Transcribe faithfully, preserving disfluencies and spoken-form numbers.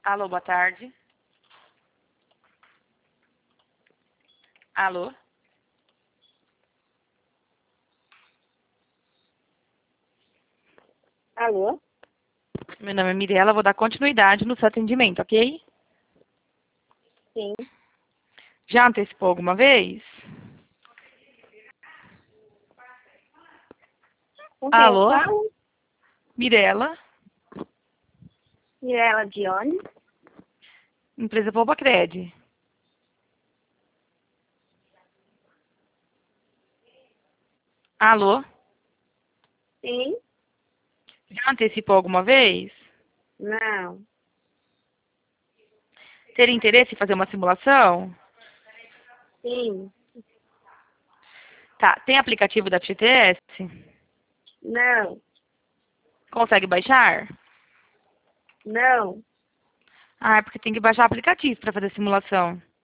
Alô, boa tarde. Alô? Alô? Meu nome é Mirella, vou dar continuidade no seu atendimento, ok? Sim. Já antecipou alguma vez? Com quem eu Alô? falo? Mirella, Mirella Dione. empresa Poupacred. Alô? Sim. Já antecipou alguma vez? Não. Teria interesse em fazer uma simulação? Sim. Tá, tem aplicativo da F G T S? Não. Consegue baixar? Não. Ah, é porque tem que baixar aplicativo para fazer simulação.